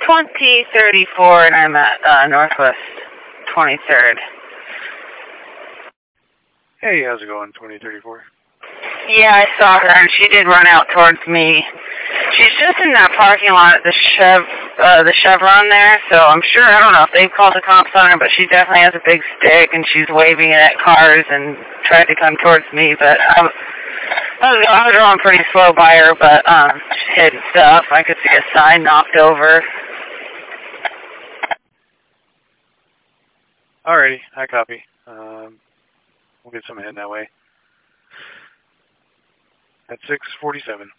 2034, and I'm at Northwest 23rd. Hey, how's it going, 2034? Yeah, I saw her, and she did run out towards me. She's just in that parking lot at the Chevron there, so I'm sure, I don't know if they've called the cops on her, but she definitely has a big stick, and she's waving it at cars and tried to come towards me, but I was going pretty slow by her, but she hit stuff. I could see a sign knocked over. Alrighty, I copy. We'll get some heading that way. At 6:47.